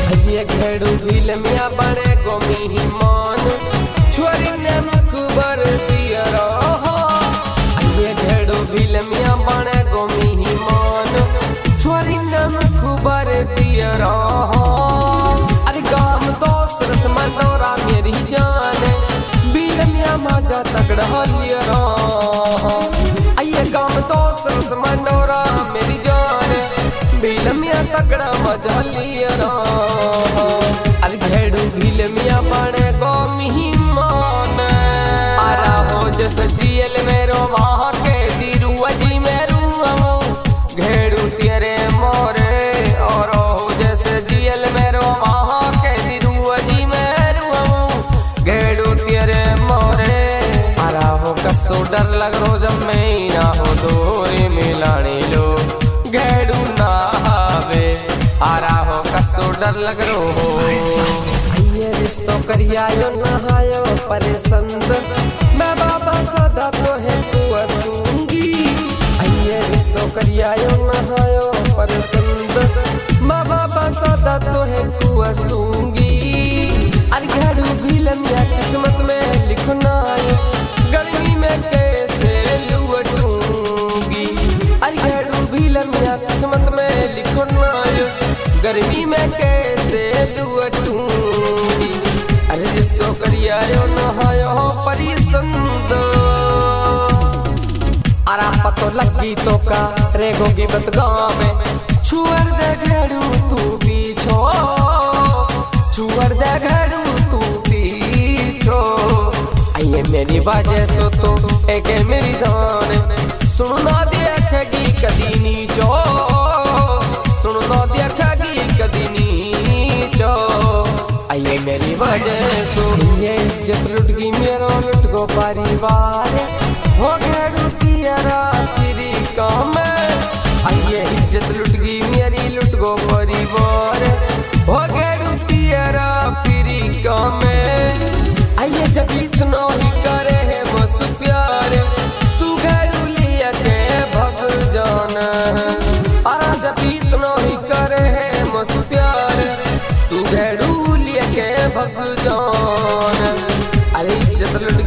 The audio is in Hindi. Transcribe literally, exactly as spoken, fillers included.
ये घेड़ू भील मिया बड़े गोमी ही मान छोरी ने मुख बर दिया रहा। ये घेड़ू भील मिया बड़े गोमी ही मान छोरी ने मुख बर दिया रहा। अरे गाम दोस्त रसमन दौरा मेरी जान भील मिया माजा तगड़ा लिया रहा। ये गाम दोस्त रसमन दौरा मेरी जान भील मिया तगड़ा मजा लिया रहा। अरे घेड़ू भील मिया बड़े गोमी ही मान आरा हो जैसे जियल मेरो वहाँ के दीरू अजी मेरो घेड़ू तेरे मोरे और हो जैसे जियल मेरो वहाँ के दीरू अजी मेरो घेड़ू तेरे मोरे। आरा हो कसो डर लग रो जब मैं ना हो दोरे मिलाने लो घेड़ू ना आवे। आरा हो कसो डर लग रो ये रिश्तों करियायो नहायो परेसंद मैं बाबा सदा तो है तू असूंगी। ये रिश्तों करियायो नहायो परेसंद मैं बाबा सदा तो है तू असूंगी। अरे घेड़ू भील मिया किस्मत में लिखना है गर्मी में कैसे लुटूंगी। अरे घेड़ू भील मिया किस्मत में लिखना है गर्मी में कैसे लुटूंगी। अरे रिश्तों करियायो नहायो परेसंद आरा पतो लगी तो का रेगोगी बतगांव में छुअर दे घेड़ू तू पीछो छुअर दे घेड़ू तू पीछो। आइए मेरी बाजे सो तो एक मेरी जान सुनना देखेगी कदी नीचो सुनना देखेगी कदी नीचो। आइए मेरी वजह सो ये इज्जत लुट गई मेरो लुट गो परिवार हो घेड़ू तेरा तेरी काम। आइए इज्जत लुट गई मेरी लुट गो परिवार हो घेड़ू तेरा तेरी काम। आइए जब इतना ही करे है बस प्यार तू घेड़ू लिया के भग जाना। अरे जब इतना ही करे है बस प्यार तू घेड़ू लिया के भग जाना।